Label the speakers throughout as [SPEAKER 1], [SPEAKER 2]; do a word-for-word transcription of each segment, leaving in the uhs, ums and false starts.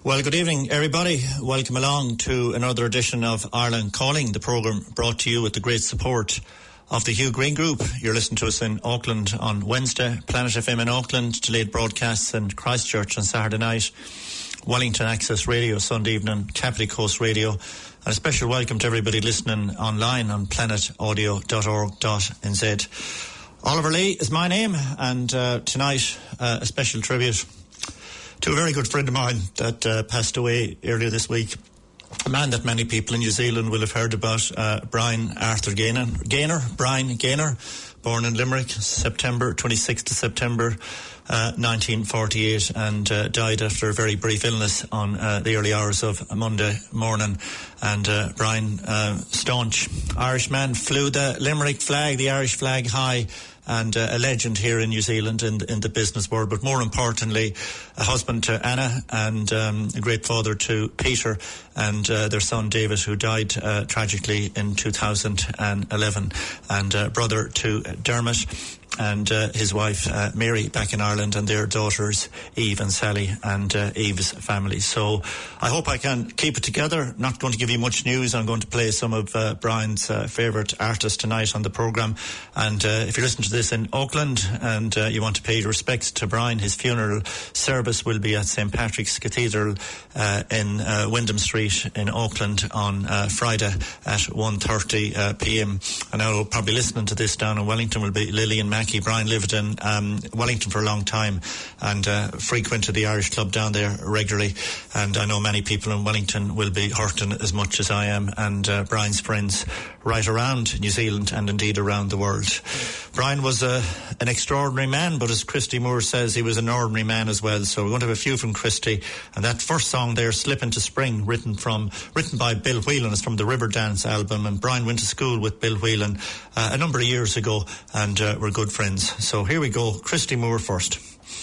[SPEAKER 1] Well, good evening, everybody. Welcome along to another edition of Ireland Calling, the programme brought to you with the great support of the Hugh Green Group. You're listening to us in Auckland on Wednesday, Planet F M in Auckland, delayed broadcasts in Christchurch on Saturday night, Wellington Access Radio Sunday evening, Capity Coast Radio, and a special welcome to everybody listening online on planet audio dot org dot n z. Oliver Lee is my name, and uh, tonight uh, a special tribute to a very good friend of mine that uh, passed away earlier this week. A man that many people in New Zealand will have heard about, uh, Brian Arthur Gaynor. Gaynor, Brian Gaynor, born in Limerick, September twenty-sixth of September, uh, nineteen forty-eight, and uh, died after a very brief illness on uh, the early hours of Monday morning. And uh, Brian, uh, staunch Irishman, flew the Limerick flag, the Irish flag high, and uh, a legend here in New Zealand in, in the business world, but more importantly, a husband to Anna and um, a great father to Peter and uh, their son David, who died uh, tragically in two thousand eleven, and uh, brother to Dermot and uh, his wife uh, Mary back in Ireland, and their daughters Eve and Sally, and uh, Eve's family. So I hope I can keep it together. Not going to give you much news. I'm going to play some of uh, Brian's uh, favourite artists tonight on the programme. And uh, if you're listening to this in Auckland and uh, you want to pay your respects to Brian, his funeral service will be at Saint Patrick's Cathedral uh, in uh, Wyndham Street in Auckland on uh, Friday at one thirty uh, p m. And I'll probably listening to this down in Wellington will be Lillian Mackey. Brian lived in um, Wellington for a long time and uh, frequented the Irish club down there regularly, and I know many people in Wellington will be hurting as much as I am, and uh, Brian's friends right around New Zealand and indeed around the world. Brian was uh, an extraordinary man, but as Christy Moore says, he was an ordinary man as well. So we're going to have a few from Christy, and that first song there, Slip Into Spring, written from written by Bill Whelan, is from the Riverdance album, and Brian went to school with Bill Whelan uh, a number of years ago, and uh, we're good friends. So here we go, Christy Moore first.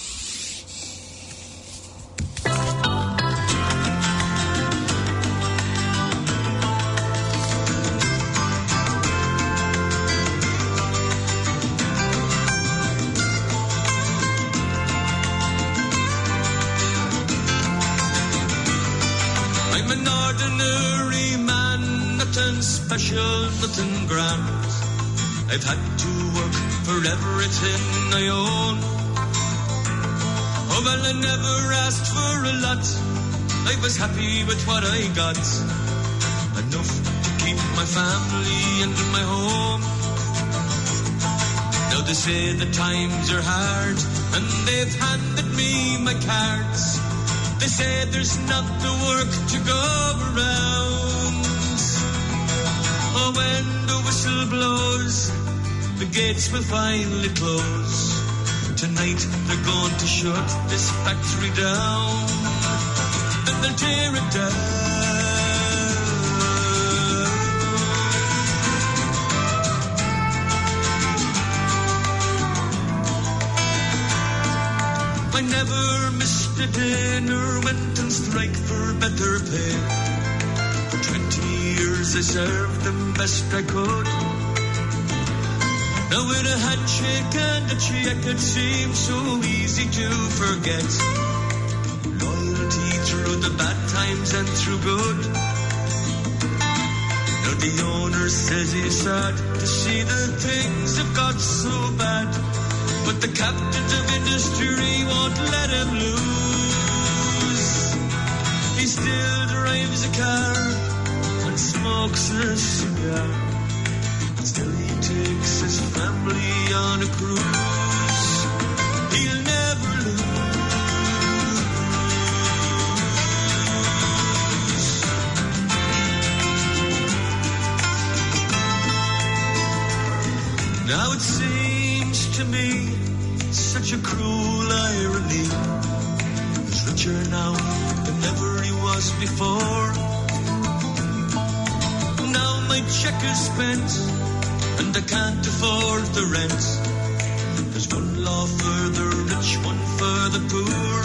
[SPEAKER 2] I'm an ordinary man, nothing special, nothing grand. I've had to work for everything I own. Oh, well, I never asked for a lot. I was happy with what I got. Enough to keep my family and my home. Now they say the times are hard, and they've handed me my cards. They say there's not the work to go around. Oh, when the whistle blows, the gates will finally close. Tonight they're going to shut this factory down, and they'll tear it down. I never missed a dinner, went and strike for better pay. For twenty years I served them best I could. Now with a handshake and a check it seems so easy to forget. Loyalty through the bad times and through good. Now the owner says he's sad to see the things have got so bad, but the captains of industry won't let him lose. He still drives a car and smokes a cigar. Still he takes his family on a cruise. He'll never lose. Now it seems to me such a cruel irony. He's richer now than ever he was before. Now my check is spent, and I can't afford the rent. There's one law for the rich, one for the poor.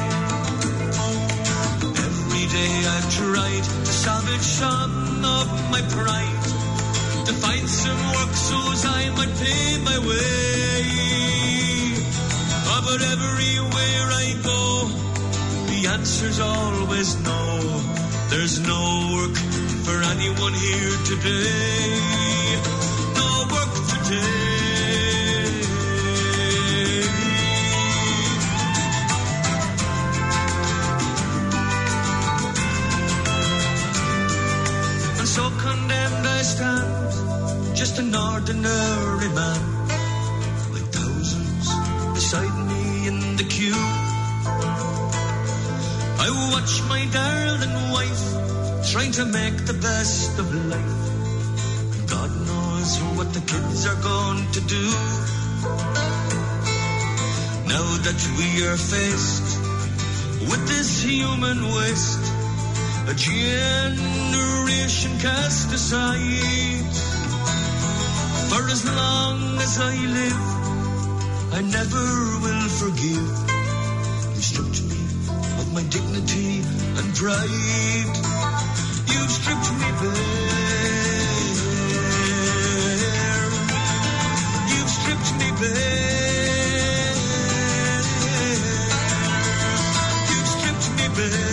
[SPEAKER 2] Every day I've tried to salvage some of my pride, to find some work so as I might pay my way. Oh, but everywhere I go, the answer's always no. There's no work for anyone here today. No work today. And so condemned I stand, just an ordinary man, with thousands beside me in the queue. I watch my darling wife trying to make the best of life. God knows what the kids are going to do. Now that we are faced with this human waste, a generation cast aside. For as long as I live, I never will forgive. You stripped me of my dignity and pride. You've stripped me bare. You've stripped me bare. You've stripped me bare.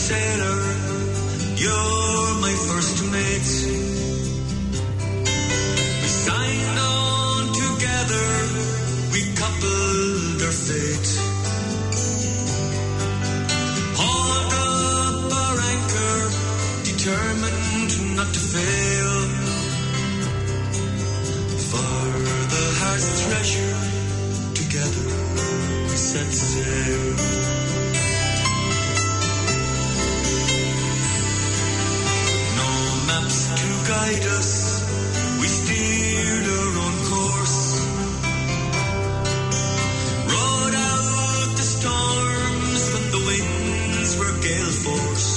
[SPEAKER 2] sailor, you're my first mate. We signed on together, we coupled our fate. Hauled up our anchor, determined not to fail. For the heart's treasure, together we set sail. No maps to guide us, we steered our own course. Rode out the storms when the winds were gale force.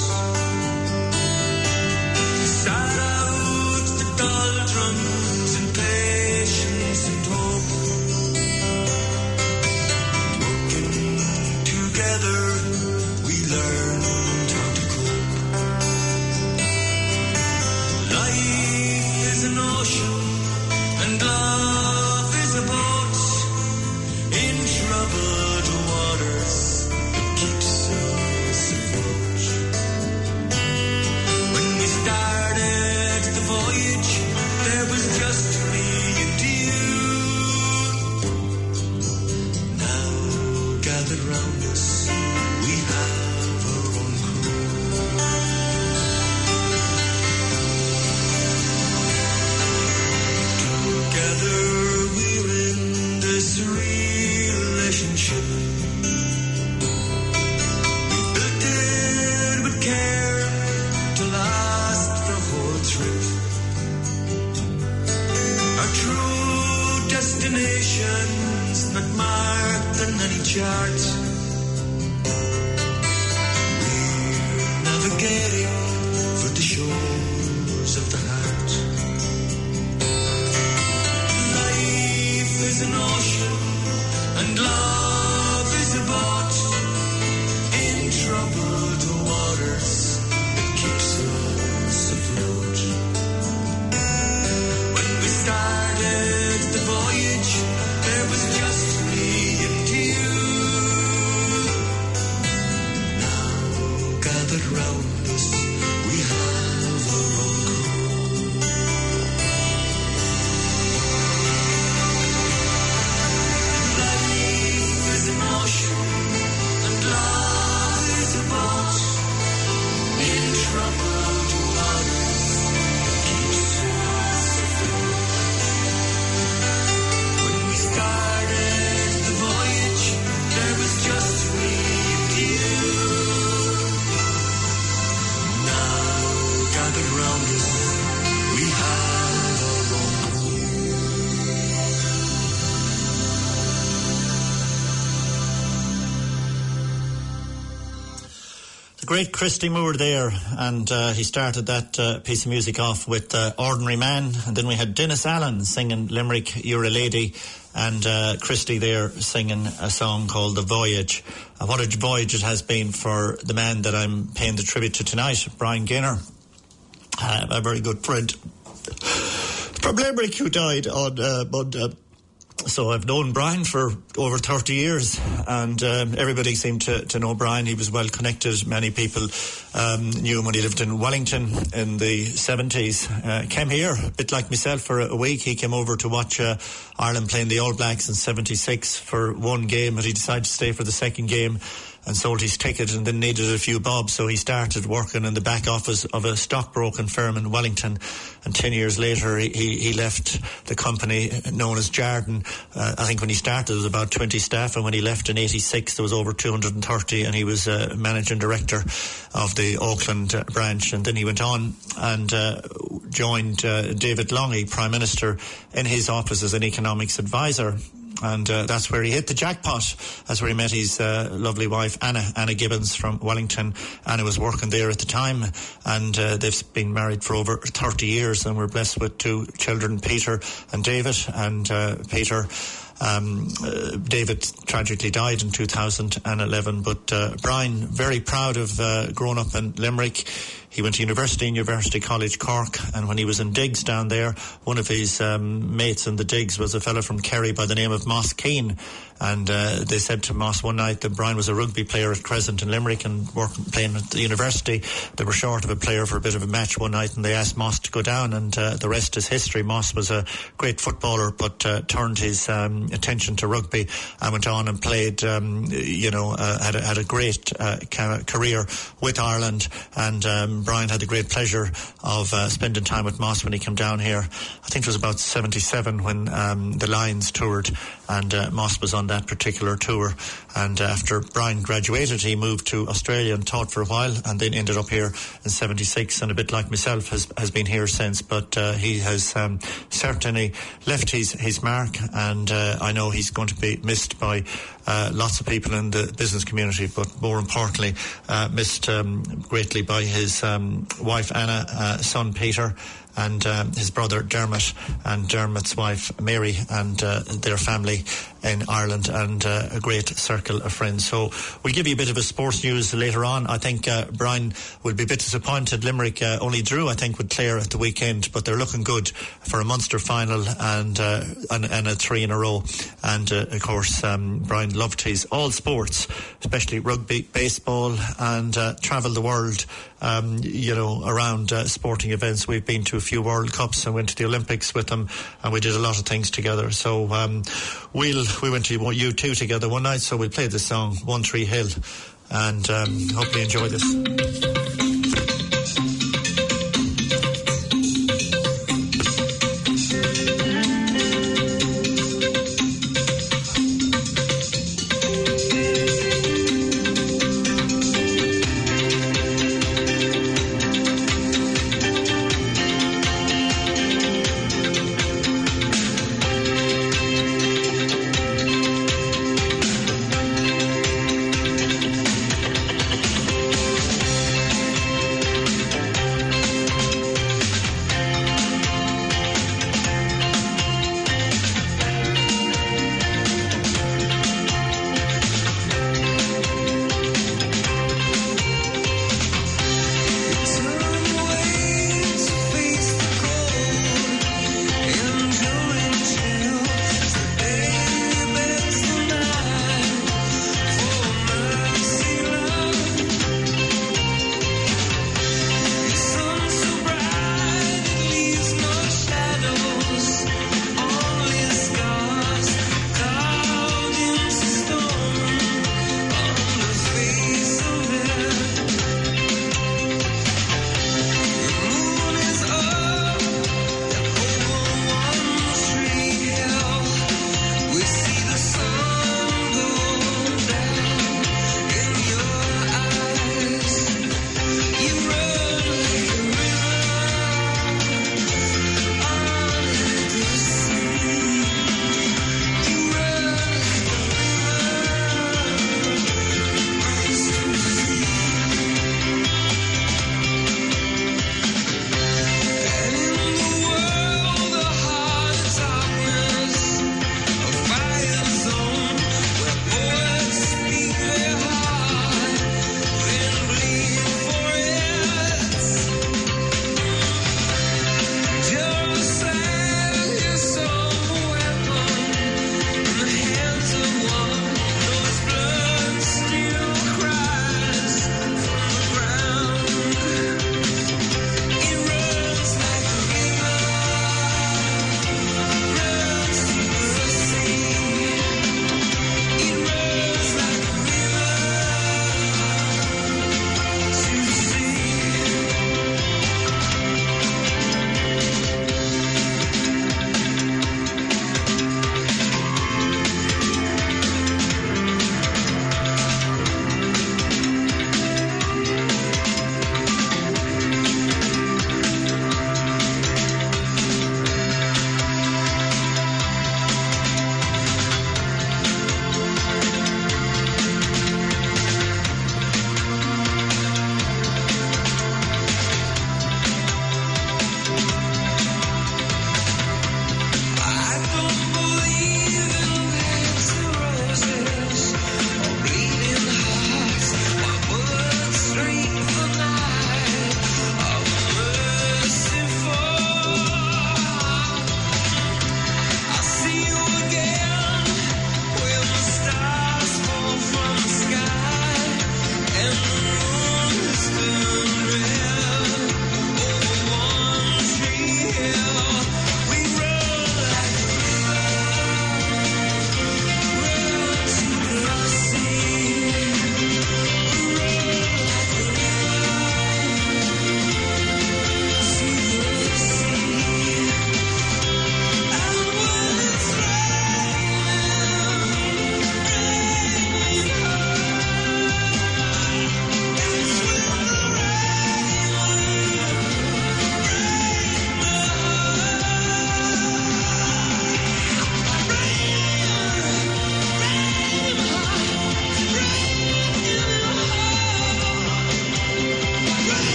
[SPEAKER 2] Sat out the doldrums in patience and hope. Working together, we learned how to cope. Life is an ocean and love is a boat. In troubled waters, it keeps us afloat. When we started the voyage, there was just me and you. Now gathered round us, we have our own crew. Together we're in this relationship. We built it with care to last the whole trip. Our true destination's not marked on any chart. We're navigating for the shores of the heart. Life is an ocean and love is a boat. In troubled waters, it keeps us afloat. When we started the voyage, there was just me and you. Now gathered round us, we have our own crew. Life is an ocean and love is a boat. In troubled waters, it keeps us afloat. When we started the voyage, there was just me and you. Now gathered round us, we have our own crew.
[SPEAKER 1] The great Christy Moore there, and uh, he started that uh, piece of music off with uh, Ordinary Man, and then we had Dennis Allen singing Limerick, You're a Lady, and uh, Christy there singing a song called The Voyage. Uh, what a voyage it has been for the man that I'm paying the tribute to tonight, Brian Gaynor, uh, a very good friend from Limerick who died on uh, Monday. So I've known Brian for over thirty years, and um, everybody seemed to, to know Brian. He was well connected. Many people um, knew him when he lived in Wellington in the seventies. Uh, came here, a bit like myself, for a week. He came over to watch uh, Ireland playing the All Blacks in seventy-six for one game, but he decided to stay for the second game and sold his ticket and then needed a few bob, so he started working in the back office of a stockbroking firm in Wellington, and ten years later he, he left the company known as Jarden. Uh, I think when he started there was about twenty staff, and when he left in eighty-six there was over two hundred thirty, and he was uh, managing director of the Auckland uh, branch. And then he went on and uh, joined uh, David Longy, Prime Minister, in his office as an economics advisor. And uh, that's where he hit the jackpot. That's where he met his uh, lovely wife, Anna, Anna Gibbons from Wellington. Anna was working there at the time, and uh, they've been married for over thirty years, and we're blessed with two children, Peter and David. And uh, Peter um, uh, David tragically died in two thousand eleven. But uh, Brian, very proud of uh, growing up in Limerick. He went to university in University College Cork, and when he was in digs down there, one of his um, mates in the digs was a fellow from Kerry by the name of Moss Keane. And uh, they said to Moss one night that Brian was a rugby player at Crescent in Limerick and working, playing at the university. They were short of a player for a bit of a match one night, and they asked Moss to go down, and uh, the rest is history. Moss was a great footballer, but uh, turned his um, attention to rugby and went on and played, um, you know, uh, had, a, had a great uh, ca- career with Ireland. And um, Brian had the great pleasure of uh, spending time with Moss when he came down here. I think it was about seventy-seven when um, the Lions toured, and uh, Moss was on that particular tour. And uh, after Brian graduated, he moved to Australia and taught for a while, and then ended up here in seventy-six, and a bit like myself has has been here since. But uh, he has um, certainly left his his mark, and uh, I know he's going to be missed by uh, lots of people in the business community, but more importantly uh, missed um, greatly by his um, wife Anna, uh, son Peter, and um, his brother Dermot, and Dermot's wife Mary, and uh, their family in Ireland, and uh, a great circle of friends. So we'll give you a bit of a sports news later on. I think uh, Brian will be a bit disappointed. Limerick uh, only drew, I think, with Clare at the weekend, but they're looking good for a Munster final and uh, and, and a three in a row. And uh, of course, um, Brian loved his all sports, especially rugby, baseball, and uh, travelled the world, um, you know, around uh, sporting events. We've been to a few World Cups and went to the Olympics with him, and we did a lot of things together. So um, we'll we went to U two together one night, so we'll play this song, One Tree Hill, and um, hopefully enjoy this.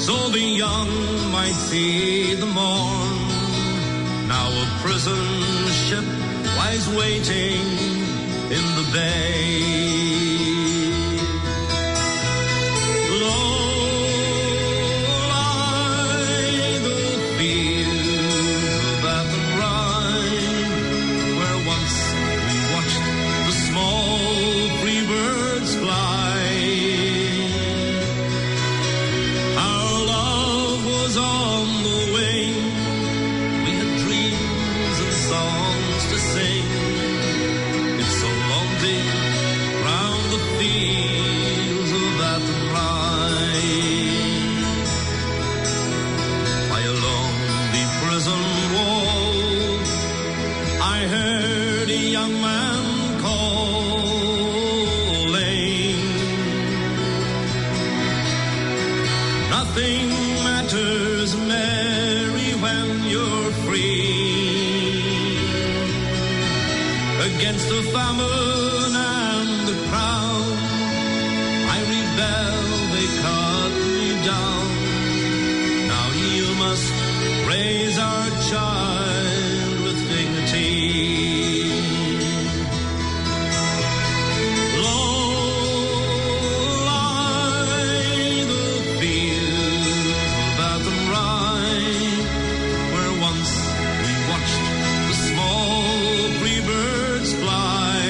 [SPEAKER 2] so the young might see the morn. Now a prison ship lies waiting in the bay. Against the famine and the crown, I rebel, they cut me down. Now you must raise our child with dignity. Low lie the fields of Athenry, where once we watched the small free birds fly.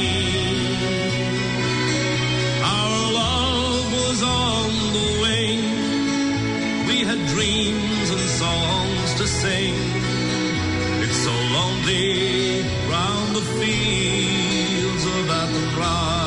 [SPEAKER 2] Our love was on the wing. We had dreams and songs to sing. It's so lonely round the fields of Athenry.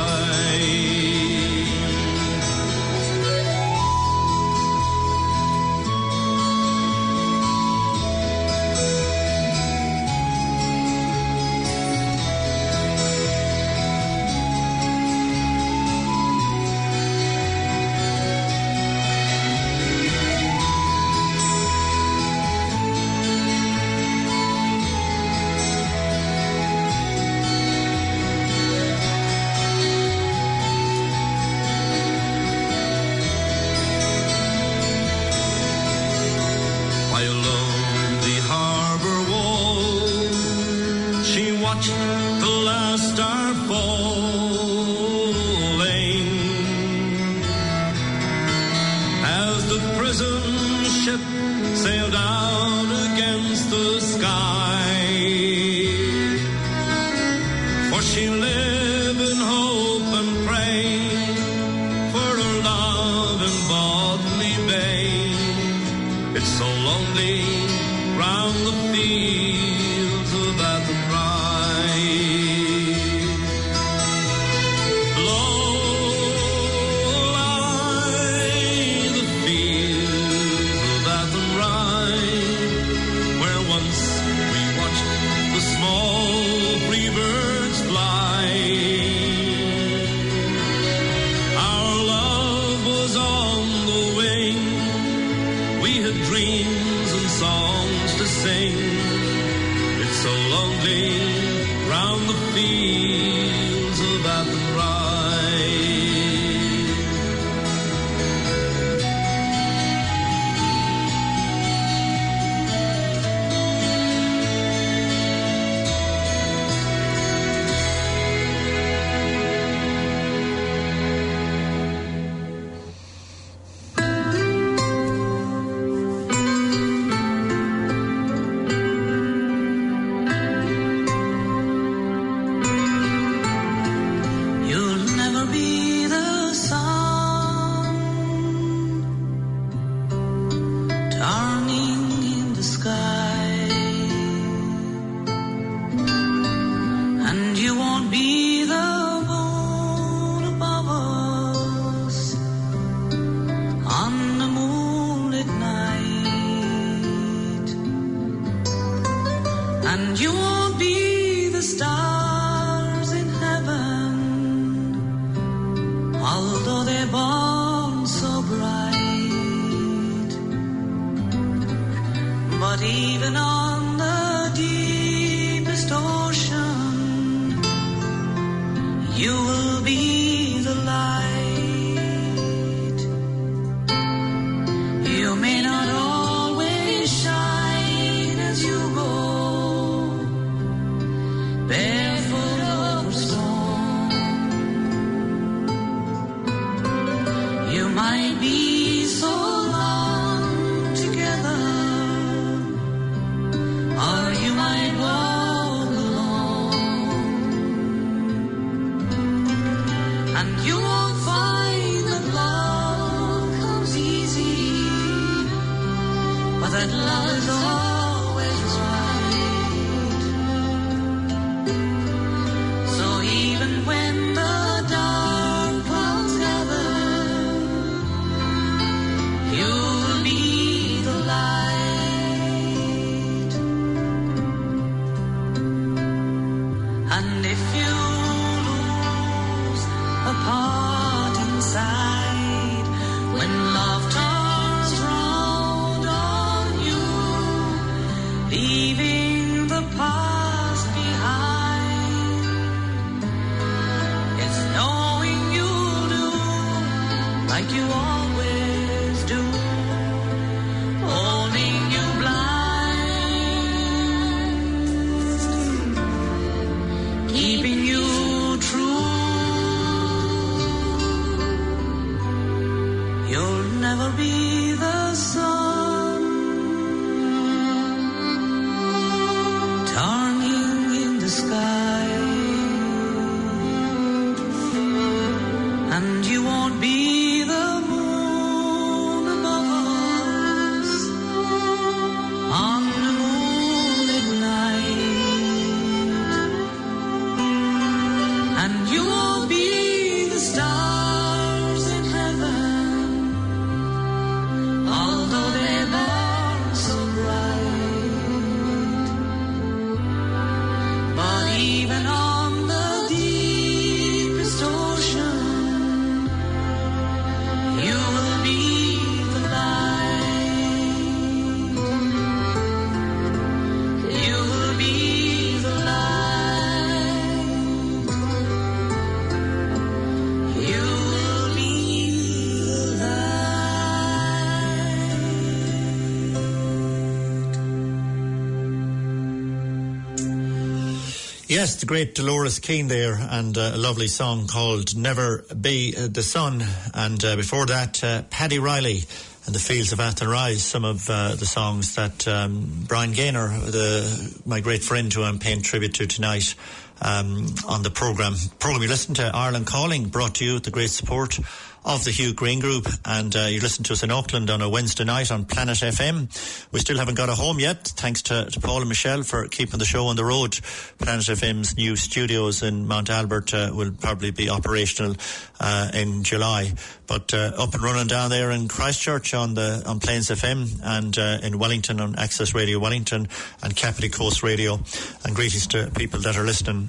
[SPEAKER 2] The last star falling as the prison ship sailed out against the sky. For she lived in hope and pray for her love in Botany Bay. It's so lonely round the fields of Athenry. Dreams and songs to sing. It's so lonely round the fields of Athenry. And you won't be the stars in heaven, although they're born so bright. But even on the deepest ocean, you will be the light. You that love is always right. So even when the dark clouds gather, you'll be the light. And if you lose a part inside, when love turns round on you, leaving the past behind, it's knowing you'll do like you always do, holding you blind, keeping you true. You'll never be the sun turning in the sky, and you won't be the moon above us on the moonlit night, and you won't be the stars in heaven, although they burn so bright. But even on the deepest ocean, you will be the light. You will be the light. You will be the light.
[SPEAKER 1] Yes, the great Dolores Keane there, and uh, a lovely song called Never Be uh, the Sun. And uh, before that, uh, Paddy Riley and the Fields of Athenry, some of uh, the songs that um, Brian Gaynor, the, my great friend who I'm paying tribute to tonight um, on the programme. Programme you listen to, Ireland Calling, brought to you with the great support of the Hugh Green Group, and uh, you listen to us in Auckland on a Wednesday night on Planet F M. We still haven't got a home yet, thanks to, to Paul and Michelle for keeping the show on the road. Planet F M's new studios in Mount Albert uh, will probably be operational uh, in July, but uh, up and running down there in Christchurch on the on Plains F M, and uh, in Wellington on Access Radio Wellington and Capity Coast Radio. And greetings to people that are listening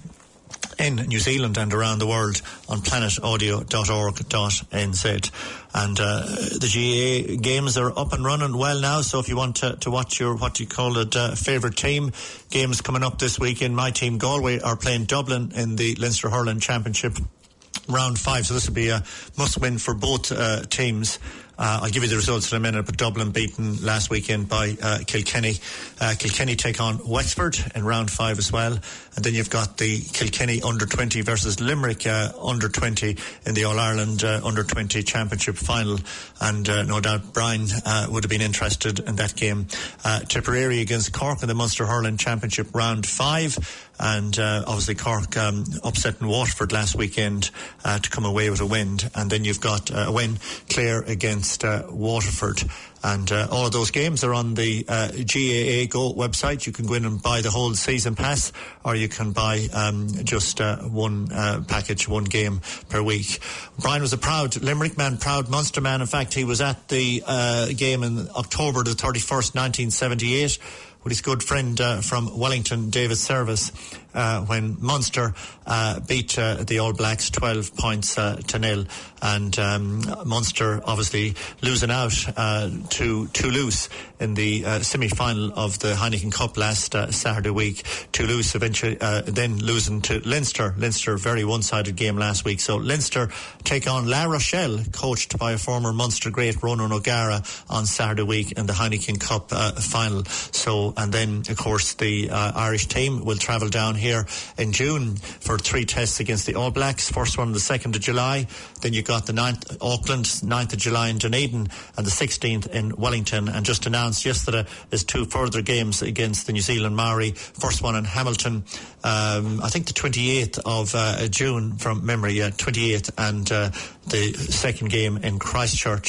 [SPEAKER 1] in New Zealand and around the world on planet audio dot org dot n z. And uh, the G A A games are up and running well now, so if you want to, to watch your, what you call it, uh, favourite team, games coming up this weekend. My team, Galway, are playing Dublin in the Leinster Hurling Championship round five, so this will be a must-win for both uh, teams. Uh, I'll give you the results in a minute, but Dublin beaten last weekend by uh, Kilkenny. Uh, Kilkenny take on Wexford in round five as well. And then you've got the Kilkenny under twenty versus Limerick uh, under twenty in the All-Ireland uh, under twenty Championship final. And uh, no doubt Brian uh, would have been interested in that game. Uh, Tipperary against Cork in the Munster Hurling Championship round five. And uh, obviously Cork um, upsetting Waterford last weekend uh, to come away with a win. And then you've got uh, a win, Clare against uh, Waterford. And uh, all of those games are on the uh, G A A Go website. You can go in and buy the whole season pass, or you can buy um, just uh, one uh, package, one game per week. Brian was a proud Limerick man, proud Munster man. In fact, he was at the uh, game in October the thirty-first, nineteen seventy-eight, with his good friend uh, from Wellington, David Service, uh, when Munster uh, beat uh, the All Blacks twelve points uh, to nil. And um, Munster obviously losing out uh, to Toulouse in the uh, semi-final of the Heineken Cup last uh, Saturday week. Toulouse eventually uh, then losing to Leinster. Leinster, very one-sided game last week. So Leinster take on La Rochelle, coached by a former Munster great, Ronan O'Gara, on Saturday week in the Heineken Cup uh, final. So, and then, of course, the uh, Irish team will travel down here in June for three tests against the All Blacks. First one on the second of July. Then you got the ninth, Auckland, ninth of July in Dunedin, and the sixteenth in Wellington. And just announced yesterday there's two further games against the New Zealand Maori. First one in Hamilton, um, I think the twenty-eighth of uh, June from memory, yeah, twenty-eighth, and uh, the second game in Christchurch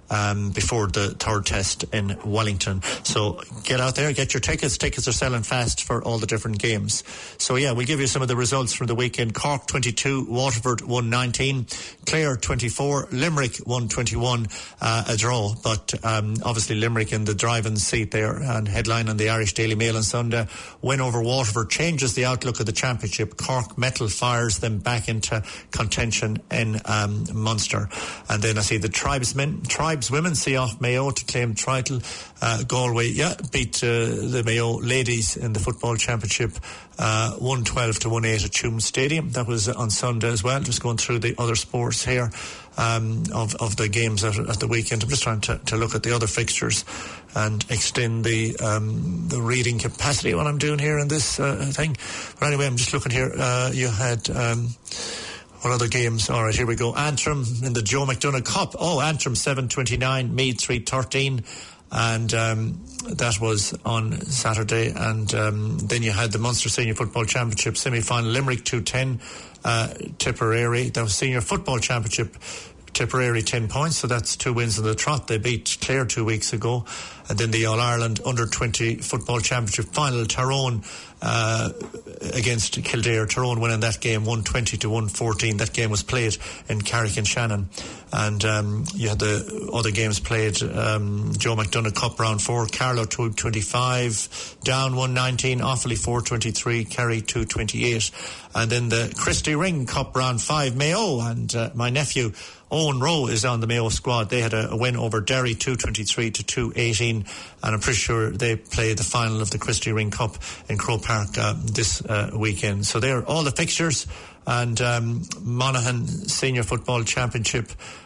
[SPEAKER 1] um, before the third test in Wellington. So get out there, get your tickets. Tickets are selling fast for all the different games. So yeah, we'll give you some of the results from the weekend. Cork twenty-two, Waterford one nineteen, Clare twenty-four, Limerick one twenty-one, uh, a draw. But um, obviously Limerick in the driving seat there and headline on the Irish Daily Mail on Sunday. Win over Waterford changes the outlook of the championship. Cork Metal fires them back into contention in um, Munster. And then I see the Tribesmen, Tribeswomen see off Mayo to claim title. Uh, Galway, yeah, beat uh, the Mayo ladies in the football championship, uh, one twelve to one eight at Tuam Stadium. That was on Sunday as well. Just going through the other sports here um, of, of the games at, at the weekend. I'm just trying to, to look at the other fixtures and extend the um, the reading capacity what I'm doing here in this uh, thing. But anyway, I'm just looking here. Uh, you had... Um, What other games? All right, here we go. Antrim in the Joe McDonagh Cup. Oh, Antrim seven twenty-nine, Meath three thirteen. And um, that was on Saturday. And um, then you had the Munster Senior Football Championship semi-final. Limerick two ten, uh, Tipperary. That was Senior Football Championship. Tipperary ten points, so that's two wins in the trot. They beat Clare two weeks ago. And then the All-Ireland under twenty Football Championship final, Tyrone uh, against Kildare. Tyrone winning that game one twenty to one fourteen. That game was played in Carrick-on-Shannon. And um, you had the other games played, um, Joe McDonagh Cup round four, Carlow two twenty-five, Down one nineteen, Offaly four twenty-three, Kerry two twenty-eight. And then the Christy Ring Cup round five, Mayo, and uh, my nephew Owen Rowe is on the Mayo squad. They had a, a win over Derry two twenty-three to two eighteen, and I'm pretty sure they play the final of the Christy Ring Cup in Croke Park uh, this uh, weekend. So they're all the fixtures. And um, Monaghan Senior Football Championship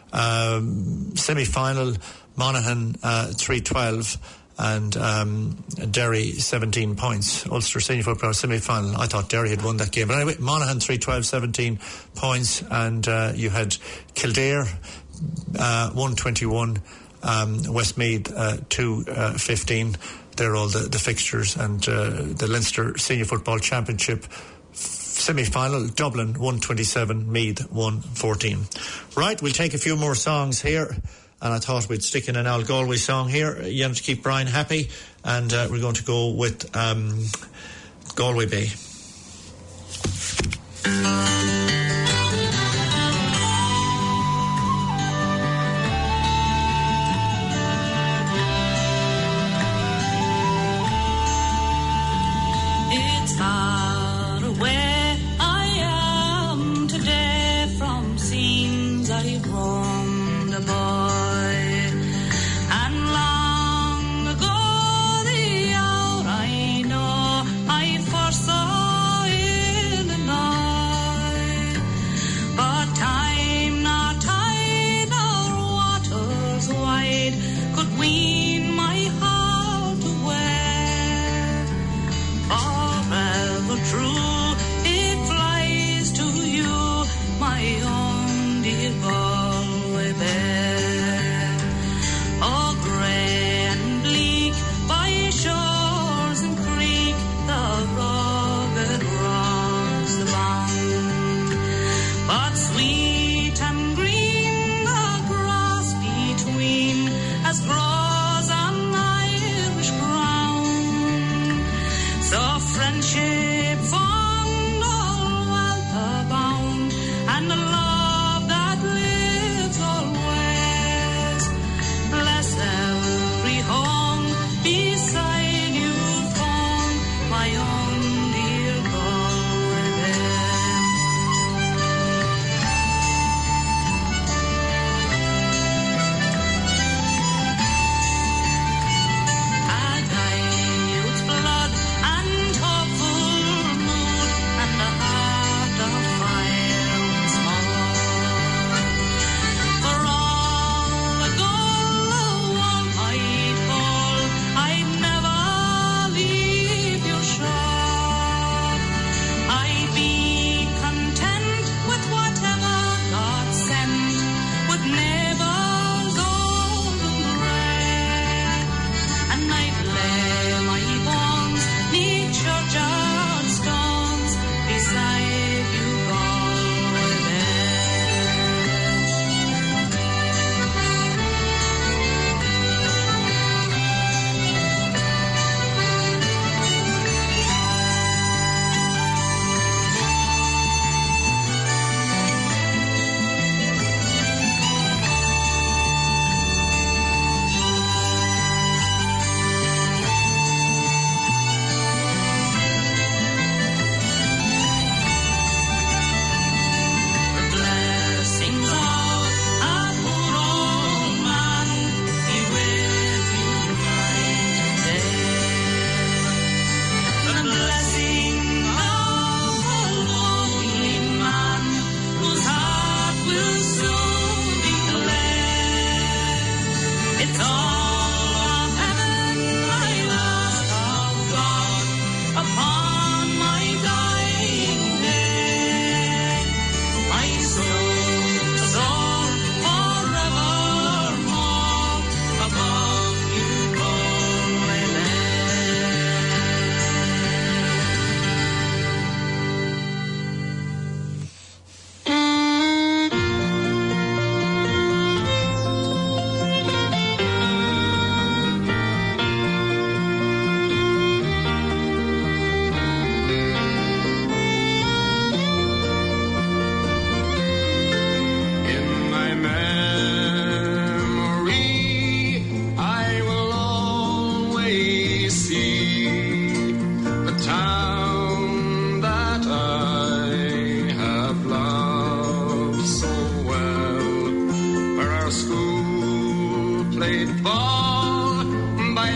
[SPEAKER 1] um, semi-final, Monaghan uh, three twelve and um, Derry seventeen points. Ulster Senior Football semi-final. I thought Derry had won that game. But anyway, Monaghan three twelve, seventeen points. And uh, you had Kildare uh, one twenty-one, um, Westmeath uh, two fifteen. They're all the, the fixtures. And uh, the Leinster Senior Football Championship semi-final, Dublin one twenty-seven, Meath one fourteen. Right, we'll take a few more songs here. And I thought we'd stick in an Al Galway song here, you know, to keep Brian happy. And uh, we're going to go with um, Galway Bay.
[SPEAKER 3] It's far away I am today from scenes I've roamed above. Full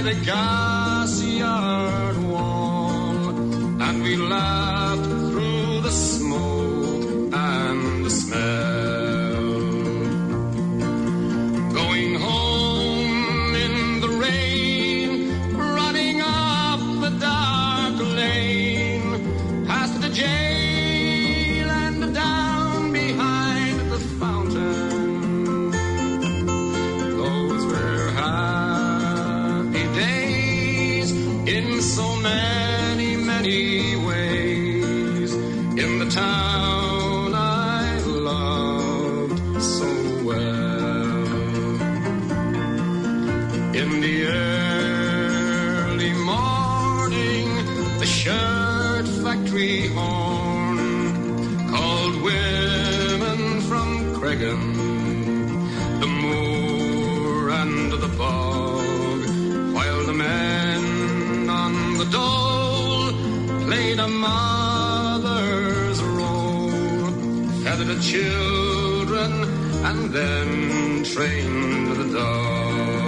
[SPEAKER 4] the gas yard wall, and we laughed through the smoke and the smell. Going home in the rain, running up the dark lane, past the jail and down behind the fountain. Those were happy days in so many, many ways, in the town I loved so well. In the early morning, the shirt factory horn called women from Cregan, the moor and the bog, while the men on the dole played a mother's role, feathered the children and then trained the dog.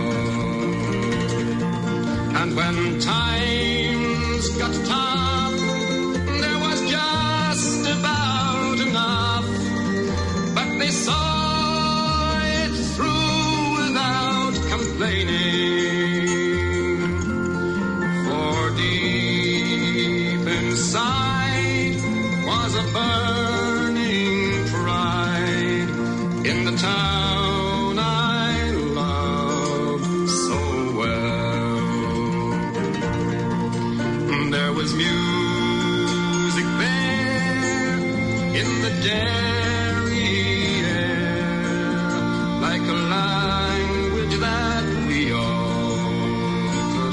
[SPEAKER 4] And when times got tough, there was just about enough, but they saw it through without complaining. For deep inside was a burning pride in the town I loved so well. There was music there in the dairy air, like a language that we all could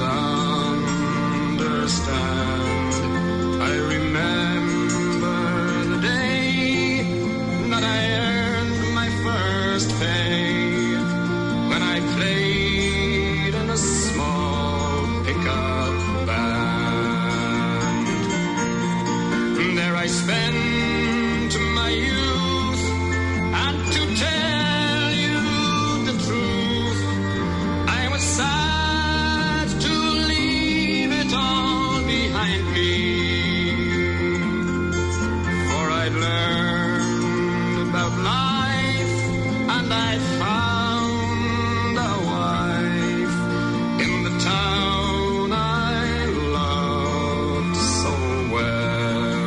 [SPEAKER 4] understand. I remember the day that I earned my first pay, when I played in a small pickup band. There I spent my youth, and to tell you the truth, I was sad to leave it all behind me. For I'd learned about life, and I found a wife in the town I loved so well.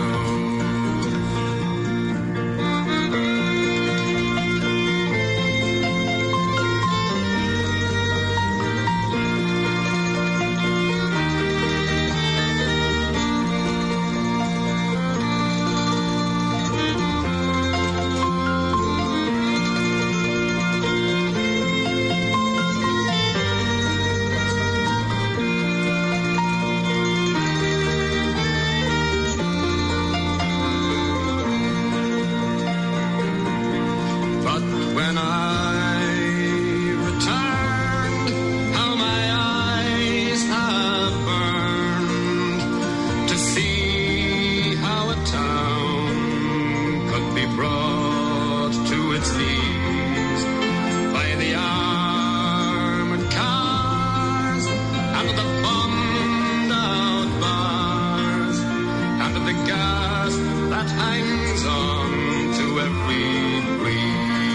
[SPEAKER 4] But when I returned, how my eyes have burned to see how a town could be brought to its knees by the armored cars and the bombed out bars and the gas that hangs on to every breeze.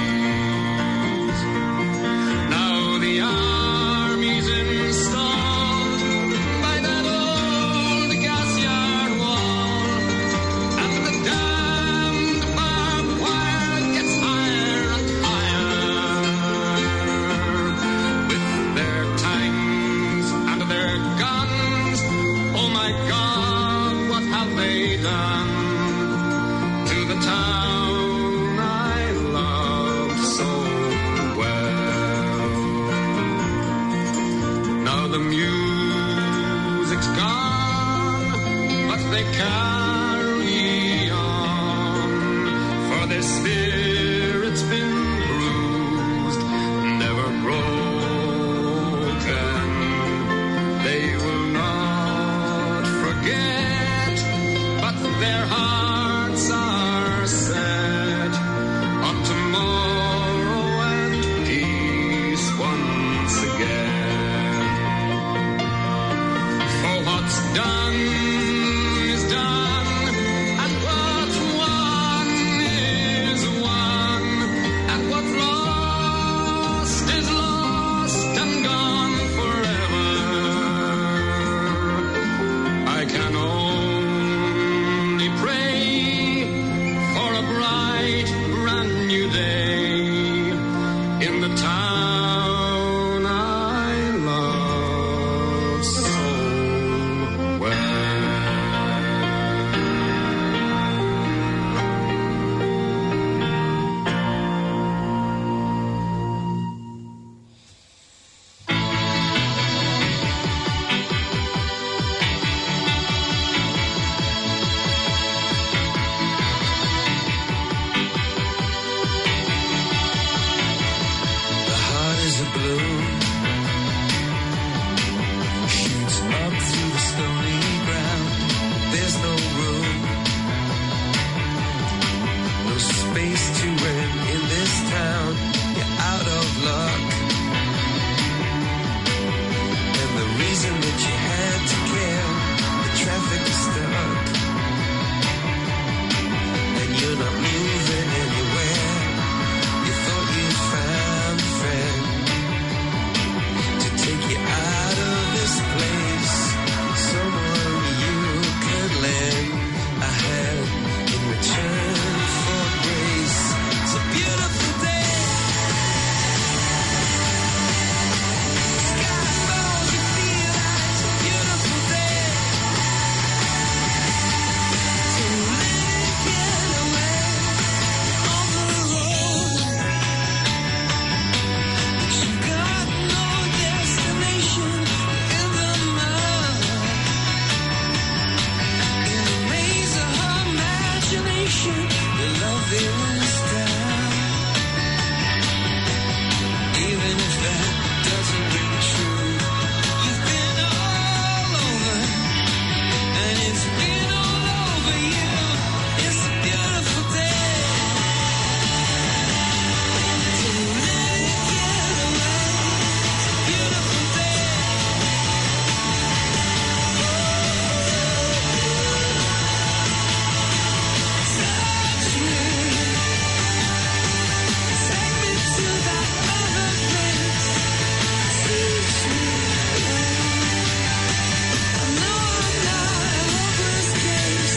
[SPEAKER 4] Now the army's installed by that old gas yard wall, and the damned barbed wire gets higher and higher. With their tanks and their guns, oh my God, what have they done to the town I loved so well? Now the music's gone, but they carry on, for their spirit's been bruised, never broken. They will not forget, but their hearts are set on tomorrow and peace once again. done is done, and what's won is won, and what's lost is lost and gone forever. I can only pray for a bright, brand new day in the town I love so well. The heart is a balloon, shoots up through the stony ground. There's no room, no space to win in this town. You're out of luck, and the reason that you had to care, the traffic is stuck, and you're not moving anywhere. You thought you found a friend to take you out of this place, someone you could lend a hand in return for grace. It's a beautiful day. Sky falls, you feel like it's a beautiful day. So let it get away on the road. But you got no destination in the mud. In the maze of her imagination, your love is down. Even if that doesn't ring true, you've been all over, and it's been all over you. It's a beautiful day. So let it get away. It's a beautiful day. Touch me, take me to that other place. Teach me. I know I'm not a hopeless case.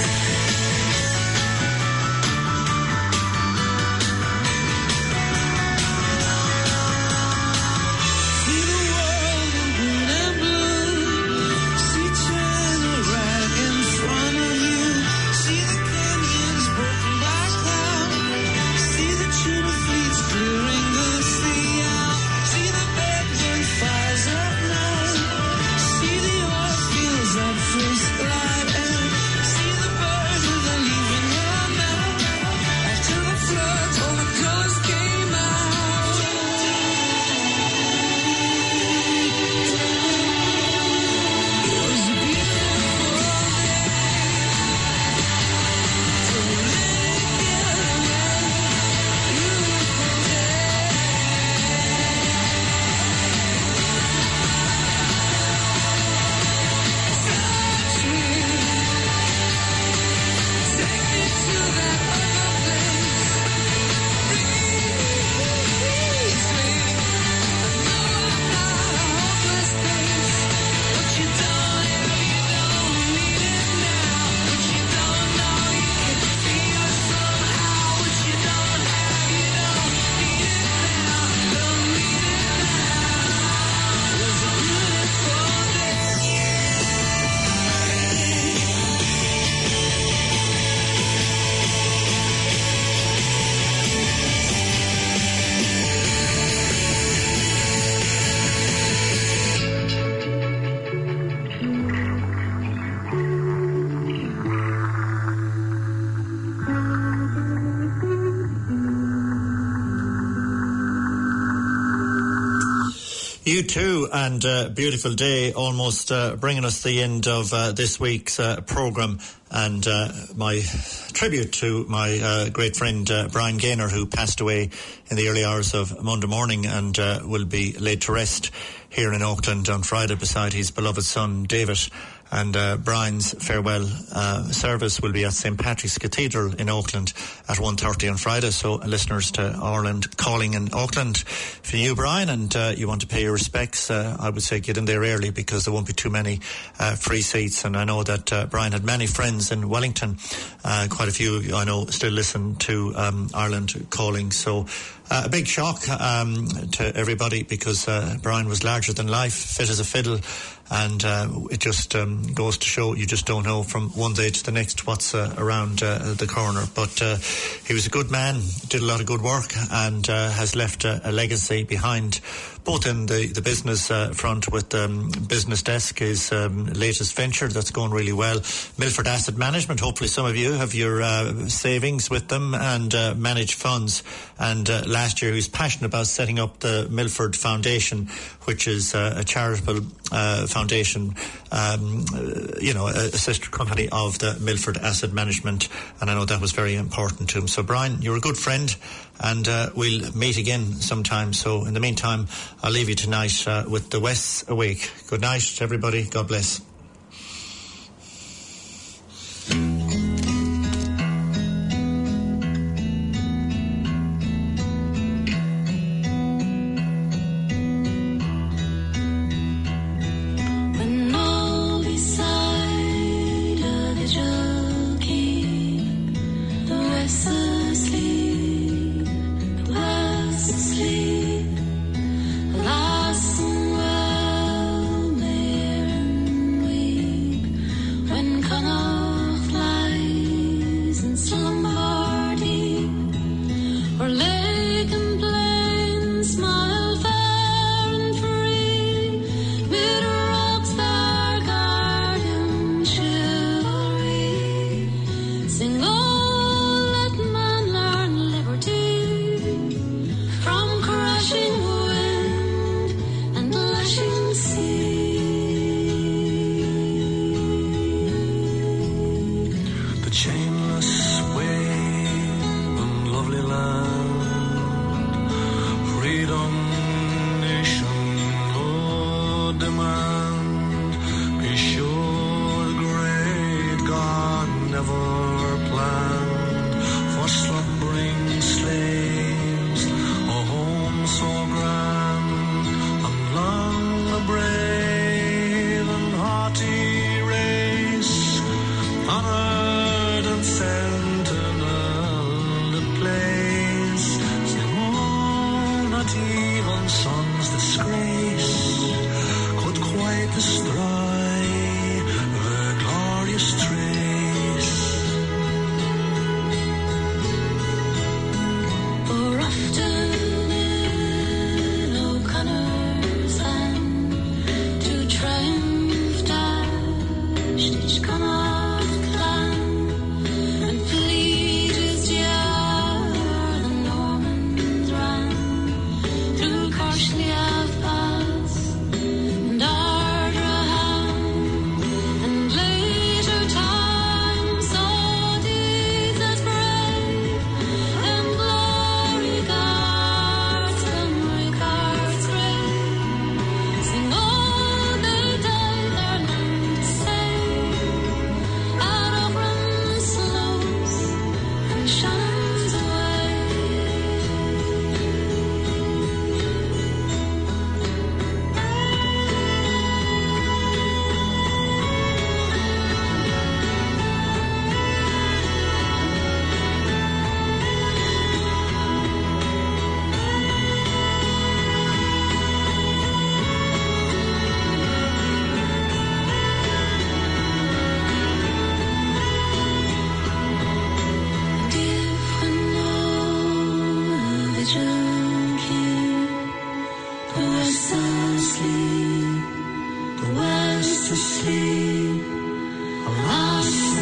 [SPEAKER 4] See the world in green and blue. See China right in front of you. See the canyons broken by cloud. See the tuna fleets clearing the sea out. See the bedroom fires at night. See the oil fields at first light. And see the birds with the leaf in her mouth. After the floods, all the colors came out. It was a beautiful day. So let it get away. Beautiful day. Touch me. Take me to that other place. Please me. I know I'm not a hopeless case. What you don't have, you don't need it now. What you don't know, you can feel it somehow. What you don't have, you don't need it now. Don't need it now. It was a beautiful day.
[SPEAKER 1] You too, and uh, beautiful day, almost uh, bringing us the end of uh, this week's uh, programme, and uh, my tribute to my uh, great friend uh, Brian Gaynor, who passed away in the early hours of Monday morning and uh, will be laid to rest here in Auckland on Friday beside his beloved son David. And uh, Brian's farewell uh, service will be at Saint Patrick's Cathedral in Auckland at one thirty on Friday. So listeners to Ireland Calling in Auckland, if you're new, Brian, and uh, you want to pay your respects, uh, I would say get in there early because there won't be too many uh, free seats. And I know that uh, Brian had many friends in Wellington. Uh, quite a few, I know, still listen to um, Ireland Calling. So uh, a big shock um, to everybody because uh, Brian was larger than life, fit as a fiddle. And uh, it just um, goes to show you just don't know from one day to the next what's uh, around uh, the corner. But uh, he was a good man, did a lot of good work, and uh, has left a, a legacy behind, both in the, the business uh, front with um, Business Desk, his um, latest venture that's going really well. Milford Asset Management, hopefully some of you have your uh, savings with them and uh, manage funds. And uh, last year he was passionate about setting up the Milford Foundation, which is uh, a charitable uh, foundation, um, uh, you know, a, a sister company of the Milford Asset Management, and I know that was very important to him. So, Brian, you're a good friend, and uh, we'll meet again sometime. So, in the meantime, I'll leave you tonight uh, with The Wests Awake. Good night to everybody. God bless.
[SPEAKER 4] Asleep, the West asleep, alas.